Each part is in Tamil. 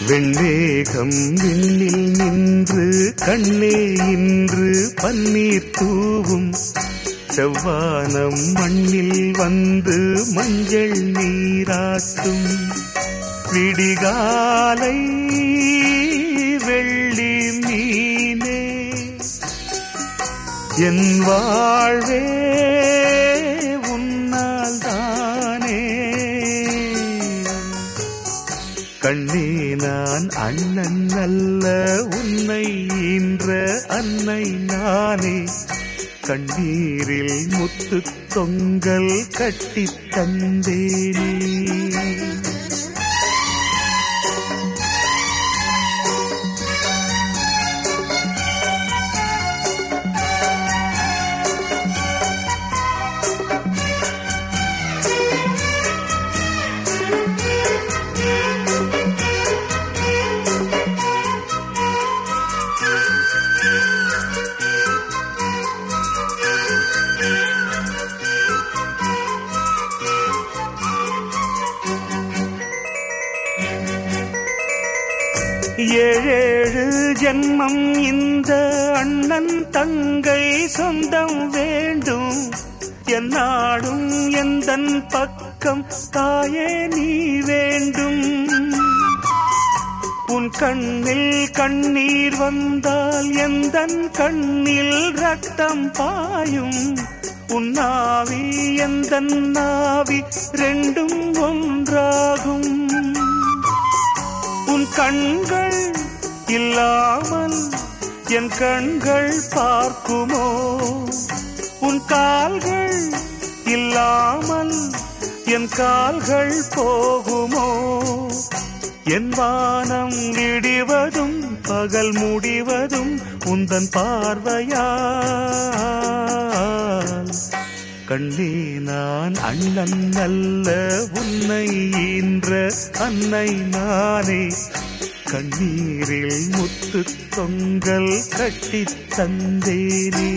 வெண்மேகம் விண்ணில் நின்று கண்ணே இன்று பன்னீர் தூவும், செவ்வானம் மண்ணில் வந்து மஞ்சள் நீராட்டும். விடிகாலை வெள்ளி மீனே என் வாழ்வே உன்னால் தானே. கண்ணே நான் அண்ணன் அல்ல உன்னை ஈன்ற அன்னை நானே. கண்ணீரில் முத்து தொங்கல் கட்டித் தந்தேனே. ஏழேழு ஜென்மம் இந்த அண்ணன் தங்கை சொந்தம் வேண்டும். என்னாடும் எந்தன் பக்கம் தாயே நீ வேண்டும். உன் கண்ணில் கண்ணீர் வந்தால் எந்தன் கண்ணில் ரத்தம் பாயும். உன் நாவி எந்தன் நாவி ரெண்டும் ஒன்றாகும். உன் கண்கள் இல்லாமல் என் கண்கள் பார்க்குமோ? உன் கால்கள் இல்லாமல் என் கால்கள் போகுமோ? என் வானம் விடிவதும் பகல் முடிவதும் உந்தன் பார்வையால். கண்ணே நான் அண்ணன் அல்ல உன்னை ஈன்ற அன்னை நானே. கண்ணீரில் முத்து தொங்கல் கட்டித் தந்தேனே.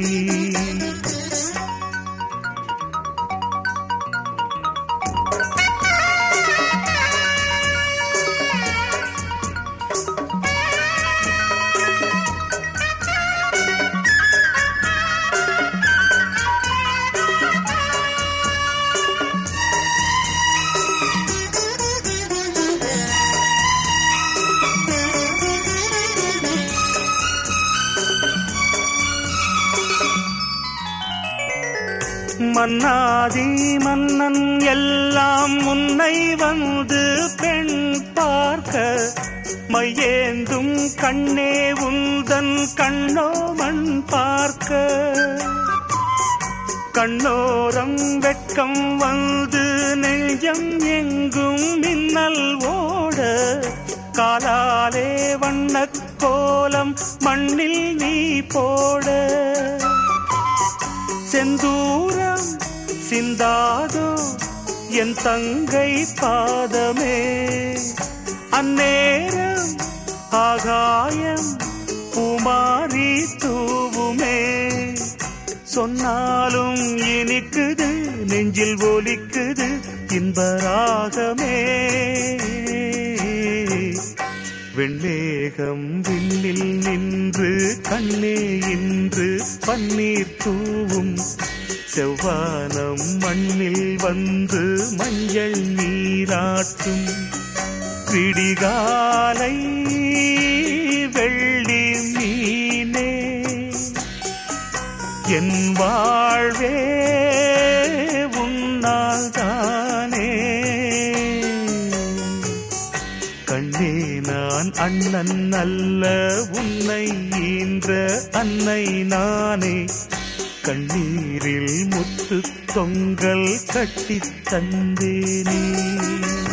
மன்னாதி மன்னன் எல்லாம் முன்னை வந்து பெண் பார்க்க, மையேந்தும் கண்ணே உந்தன் கண்ணோ மண் பார்க்க. கண்ணோரம் வெட்கம் வந்து நெஞ்சம் எங்கும் மின்னல் ஓட, காலாலே வண்ணக் கோலம் மண்ணில் நீ போட. செந்தூரம் சிந்தாதோ என் தங்கை பாதமே, அந்நேரம் ஆகாயம் பூமாரி தூவுமே. சொன்னாலும் இனிக்குது நெஞ்சில் ஒலிக்குது இன்பராகமே. வெண்மேகம் விண்ணில் நின்று கண்ணே இன்று பன்னீர் தூவும், செவ்வானம் மண்ணில் வந்து மஞ்சள் நீராட்டும். விடிகாலை வெள்ளி மீனே என் வாழ்வே உன்னால் தானே. கண்ணே நான் அண்ணன் அல்ல உன்னை ஈன்ற அன்னை நானே. கண்ணீரில் முத்து தொங்கல் கட்டித் தந்தேனே.